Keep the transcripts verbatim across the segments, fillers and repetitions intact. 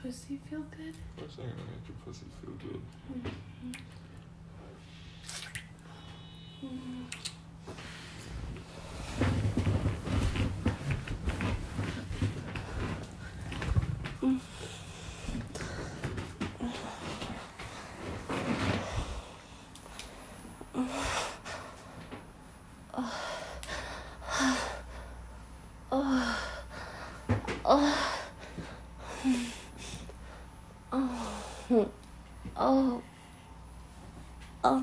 pussy feel good? Of course I'm gonna make your pussy feel good. Mm-hmm. Mm-hmm. Oh. Oh.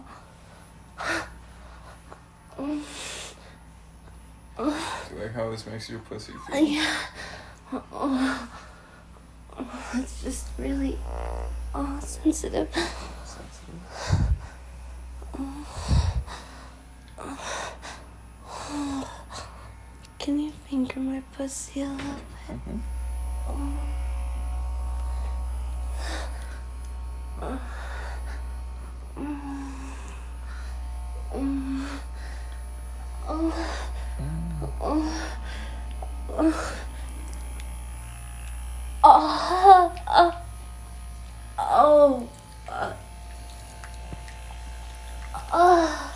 Do you like how this makes your pussy feel? Yeah. Oh. It's just really oh, sensitive. Sensitive? Can you finger my pussy a little bit? Mm-hmm. Oh. Uh. Mm. Mm. Oh. Oh. Oh. Oh. Oh. Oh. Oh.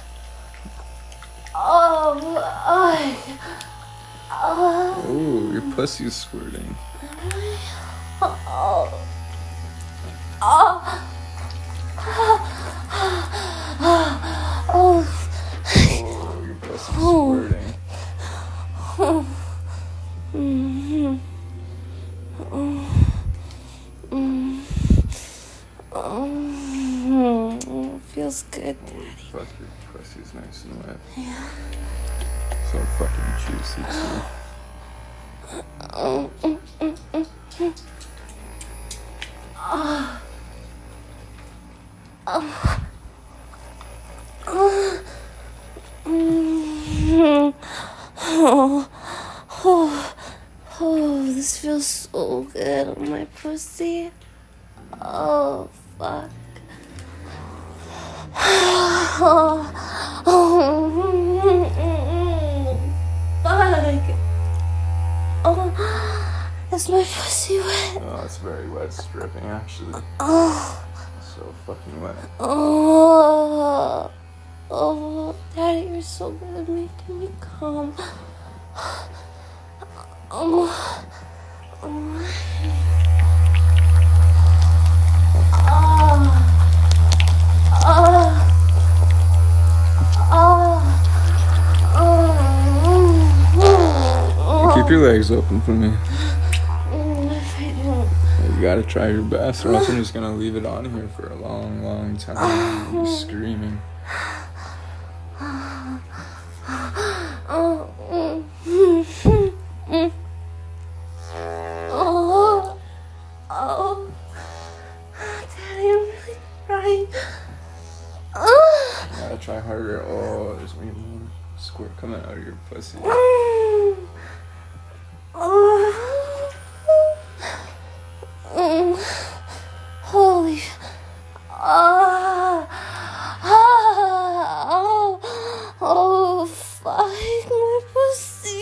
Oh. Ooh, your pussy's squirting. Oh. Oh. Oh. Oh, your pussy's squirting. Oh. Mm-hmm. Oh. Mm. Oh. Feels good, Daddy. Fuck, your pussy's nice and wet. Yeah. So fucking juicy, too. Oh. Mm, mm, mm, mm. Oh. Oh. Oh. Mm. Oh. Oh. Oh, this feels so good on my pussy. Oh, fuck. Oh. Oh. Fuck. Oh. Is my pussy wet? Oh, it's very wet. It's dripping, actually. Oh. So fucking wet. Oh. Oh. Daddy, you're so good at making me come. Oh. Oh. Oh. Oh. Keep your legs open for me. If I don't. You gotta try your best, or else I'm just gonna leave it on here for a long, long time. You're screaming. Oh. Oh. Oh. Daddy, I'm really trying. Oh. You gotta try harder. Oh, there's gonna be more squirt coming out of your pussy. Oh. Oh. Holy. Oh. Oh. Oh, fuck my pussy.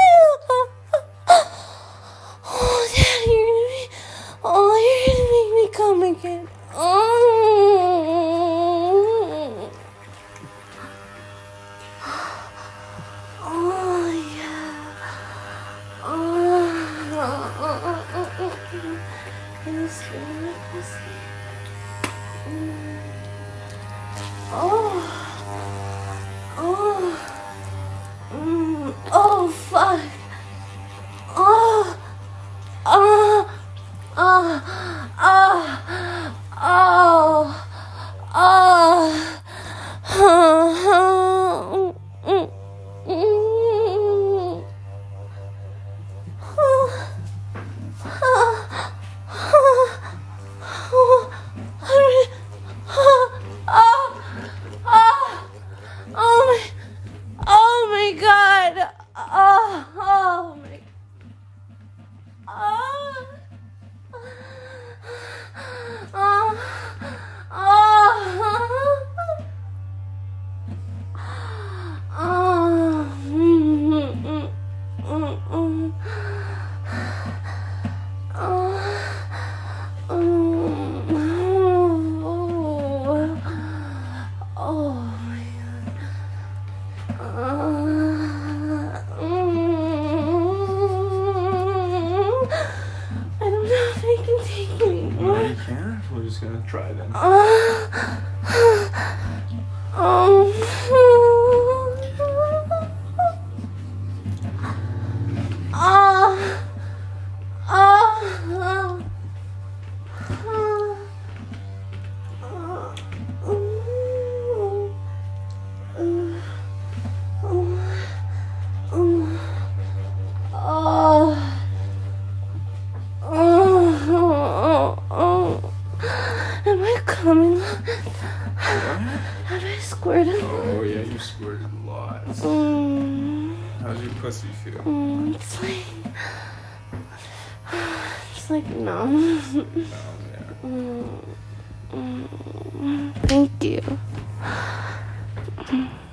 Oh, Daddy, you're gonna be. Oh, you're gonna make me come again. Oh. Oh, yeah. Oh. Can you feel my pussy? Mm. Oh. Oh. Mm. Oh, fuck. Oh. Oh. Oh. Oh. Oh. Oh. Mm. Mm. Oh. Oh my god! Oh, oh my. Oh. Oh. Oh. Let me look. What? Have I squirted? Oh yeah, you squirted lots. Mm, How's your pussy feel? mm, it's like, it's like numb. Oh yeah. Mm, mm, thank you.